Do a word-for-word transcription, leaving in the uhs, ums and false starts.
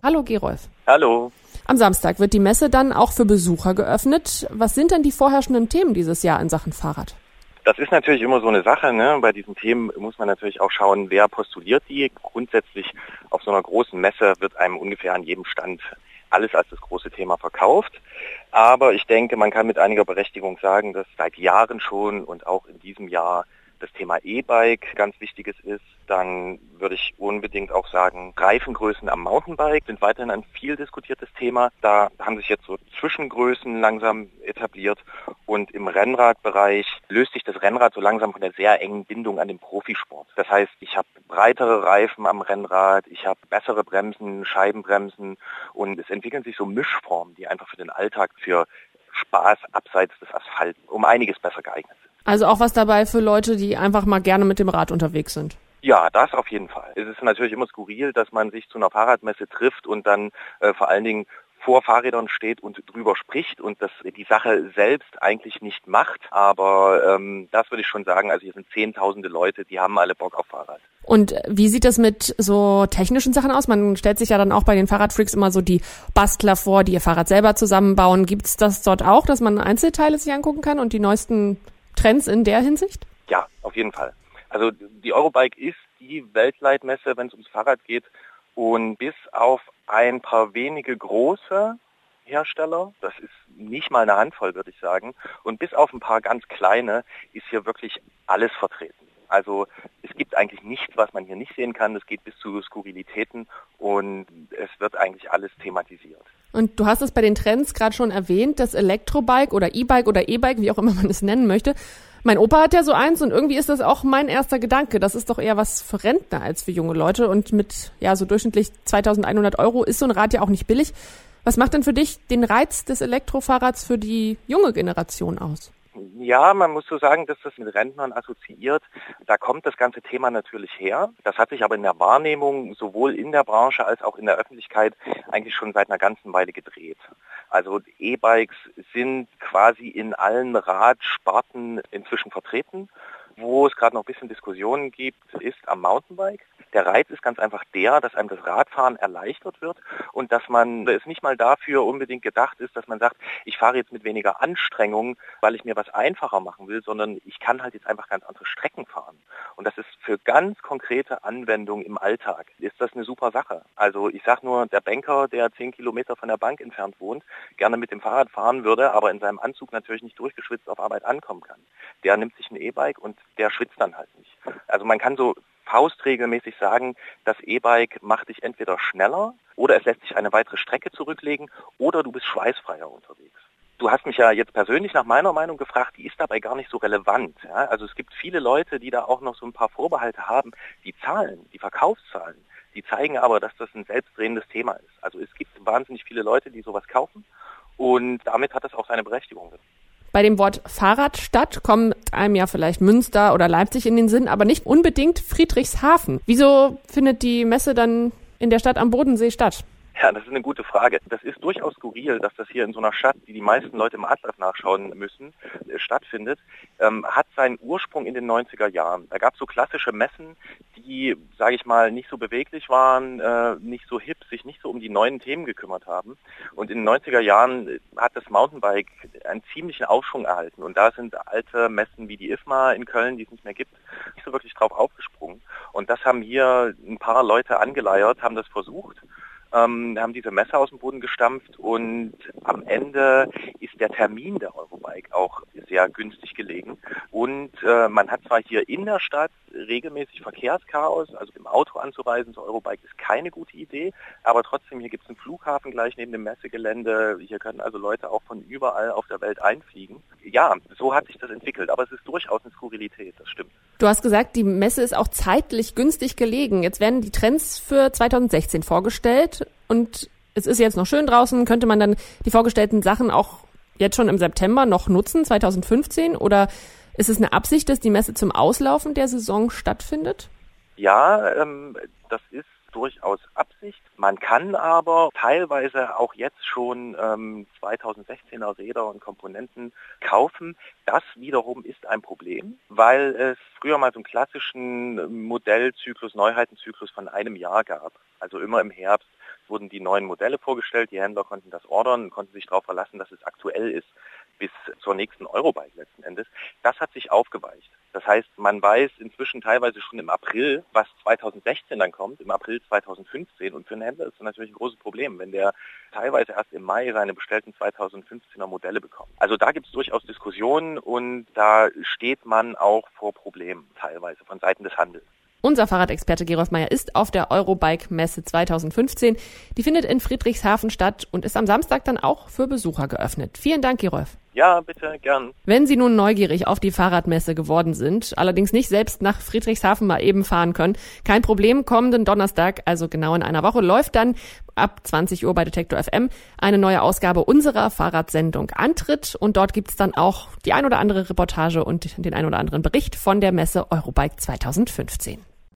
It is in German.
Hallo Gerolf. Hallo. Am Samstag wird die Messe dann auch für Besucher geöffnet. Was sind denn die vorherrschenden Themen dieses Jahr in Sachen Fahrrad? Das ist natürlich immer so eine Sache, ne? Bei diesen Themen muss man natürlich auch schauen, wer postuliert die. Grundsätzlich auf so einer großen Messe wird einem ungefähr an jedem Stand alles als das große Thema verkauft. Aber ich denke, man kann mit einiger Berechtigung sagen, dass seit Jahren schon und auch in diesem Jahr das Thema E-Bike ganz wichtiges ist. Dann würde ich unbedingt auch sagen, Reifengrößen am Mountainbike sind weiterhin ein viel diskutiertes Thema. Da haben sich jetzt so Zwischengrößen langsam etabliert und im Rennradbereich löst sich das Rennrad so langsam von der sehr engen Bindung an den Profisport. Das heißt, ich habe breitere Reifen am Rennrad, ich habe bessere Bremsen, Scheibenbremsen und es entwickeln sich so Mischformen, die einfach für den Alltag, für Spaß abseits des Asphalts um einiges besser geeignet sind. Also auch was dabei für Leute, die einfach mal gerne mit dem Rad unterwegs sind? Ja, das auf jeden Fall. Es ist natürlich immer skurril, dass man sich zu einer Fahrradmesse trifft und dann äh, vor allen Dingen vor Fahrrädern steht und drüber spricht und das die Sache selbst eigentlich nicht macht. Aber ähm, das würde ich schon sagen, also hier sind zehntausende Leute, die haben alle Bock auf Fahrrad. Und wie sieht das mit so technischen Sachen aus? Man stellt sich ja dann auch bei den Fahrradfreaks immer so die Bastler vor, die ihr Fahrrad selber zusammenbauen. Gibt es das dort auch, dass man Einzelteile sich angucken kann und die neuesten Trends in der Hinsicht? Ja, auf jeden Fall. Also die Eurobike ist die Weltleitmesse, wenn es ums Fahrrad geht. Und bis auf ein paar wenige große Hersteller, das ist nicht mal eine Handvoll, würde ich sagen, und bis auf ein paar ganz kleine ist hier wirklich alles vertreten. Also es gibt eigentlich nichts, was man hier nicht sehen kann. Es geht bis zu Skurrilitäten und es wird eigentlich alles thematisiert. Und du hast es bei den Trends gerade schon erwähnt, das Elektrobike oder E-Bike oder E-Bike, wie auch immer man es nennen möchte. Mein Opa hat ja so eins und irgendwie ist das auch mein erster Gedanke. Das ist doch eher was für Rentner als für junge Leute und mit ja so durchschnittlich zweitausendeinhundert Euro ist so ein Rad ja auch nicht billig. Was macht denn für dich den Reiz des Elektrofahrrads für die junge Generation aus? Ja, man muss so sagen, dass das mit Rentnern assoziiert. Da kommt das ganze Thema natürlich her. Das hat sich aber in der Wahrnehmung sowohl in der Branche als auch in der Öffentlichkeit eigentlich schon seit einer ganzen Weile gedreht. Also E-Bikes sind quasi in allen Radsparten inzwischen vertreten. Wo es gerade noch ein bisschen Diskussionen gibt, ist am Mountainbike. Der Reiz ist ganz einfach der, dass einem das Radfahren erleichtert wird und dass man es nicht mal dafür unbedingt gedacht ist, dass man sagt, ich fahre jetzt mit weniger Anstrengung, weil ich mir was einfacher machen will, sondern ich kann halt jetzt einfach ganz andere Strecken fahren. Und das ist für ganz konkrete Anwendungen im Alltag, ist das eine super Sache. Also ich sage nur, der Banker, der zehn Kilometer von der Bank entfernt wohnt, gerne mit dem Fahrrad fahren würde, aber in seinem Anzug natürlich nicht durchgeschwitzt auf Arbeit ankommen kann. Der nimmt sich ein E-Bike und der schwitzt dann halt nicht. Also man kann so faustregelmäßig sagen, das E-Bike macht dich entweder schneller oder es lässt sich eine weitere Strecke zurücklegen oder du bist schweißfreier unterwegs. Du hast mich ja jetzt persönlich nach meiner Meinung gefragt, die ist dabei gar nicht so relevant. Ja? Also es gibt viele Leute, die da auch noch so ein paar Vorbehalte haben. Die Zahlen, die Verkaufszahlen, die zeigen aber, dass das ein selbstdrehendes Thema ist. Also es gibt wahnsinnig viele Leute, die sowas kaufen und damit hat das auch seine Berechtigung. Bei dem Wort Fahrradstadt kommt einem ja vielleicht Münster oder Leipzig in den Sinn, aber nicht unbedingt Friedrichshafen. Wieso findet die Messe dann in der Stadt am Bodensee statt? Ja, das ist eine gute Frage. Das ist durchaus skurril, dass das hier in so einer Stadt, die die meisten Leute im Atlas nachschauen müssen, äh, stattfindet. Ähm, hat seinen Ursprung in den neunziger Jahren. Da gab es so klassische Messen, die, sage ich mal, nicht so beweglich waren, äh, nicht so hip, sich nicht so um die neuen Themen gekümmert haben. Und in den neunziger Jahren hat das Mountainbike einen ziemlichen Aufschwung erhalten. Und da sind alte Messen wie die I F M A in Köln, die es nicht mehr gibt, nicht so wirklich drauf aufgesprungen. Und das haben hier ein paar Leute angeleiert, haben das versucht. Ähm, haben diese Messe aus dem Boden gestampft und am Ende ist der Termin der Eurobike auch sehr günstig gelegen. Und äh, man hat zwar hier in der Stadt regelmäßig Verkehrschaos, also im Auto anzureisen zur Eurobike ist keine gute Idee, aber trotzdem, hier gibt es einen Flughafen gleich neben dem Messegelände, hier können also Leute auch von überall auf der Welt einfliegen. Ja, so hat sich das entwickelt, aber es ist durchaus eine Skurrilität, das stimmt. Du hast gesagt, die Messe ist auch zeitlich günstig gelegen. Jetzt werden die Trends für zweitausendsechzehn vorgestellt und es ist jetzt noch schön draußen. Könnte man dann die vorgestellten Sachen auch jetzt schon im September noch nutzen, zweitausendfünfzehn? Oder ist es eine Absicht, dass die Messe zum Auslaufen der Saison stattfindet? Ja, ähm, das ist durchaus Absicht. Man kann aber teilweise auch jetzt schon ähm, zweitausendsechzehner Räder und Komponenten kaufen. Das wiederum ist ein Problem, weil es früher mal so einen klassischen Modellzyklus, Neuheitenzyklus von einem Jahr gab. Also immer im Herbst wurden die neuen Modelle vorgestellt, die Händler konnten das ordern, konnten sich darauf verlassen, dass es aktuell ist bis zur nächsten Eurobike letzten Endes. Das hat sich aufgeweicht. Das heißt, man weiß inzwischen teilweise schon im April, was zweitausendsechzehn dann kommt, im April zweitausendfünfzehn. Und für einen Händler ist das natürlich ein großes Problem, wenn der teilweise erst im Mai seine bestellten zweitausendfünfzehner Modelle bekommt. Also da gibt es durchaus Diskussionen und da steht man auch vor Problemen teilweise von Seiten des Handels. Unser Fahrradexperte Gerolf Meyer ist auf der Eurobike-Messe zweitausendfünfzehn. Die findet in Friedrichshafen statt und ist am Samstag dann auch für Besucher geöffnet. Vielen Dank, Gerolf. Ja, bitte, gern. Wenn Sie nun neugierig auf die Fahrradmesse geworden sind, allerdings nicht selbst nach Friedrichshafen mal eben fahren können, kein Problem, kommenden Donnerstag, also genau in einer Woche, läuft dann ab zwanzig Uhr bei Detektor F M eine neue Ausgabe unserer Fahrradsendung Antritt und dort gibt's dann auch die ein oder andere Reportage und den ein oder anderen Bericht von der Messe Eurobike zweitausendfünfzehn.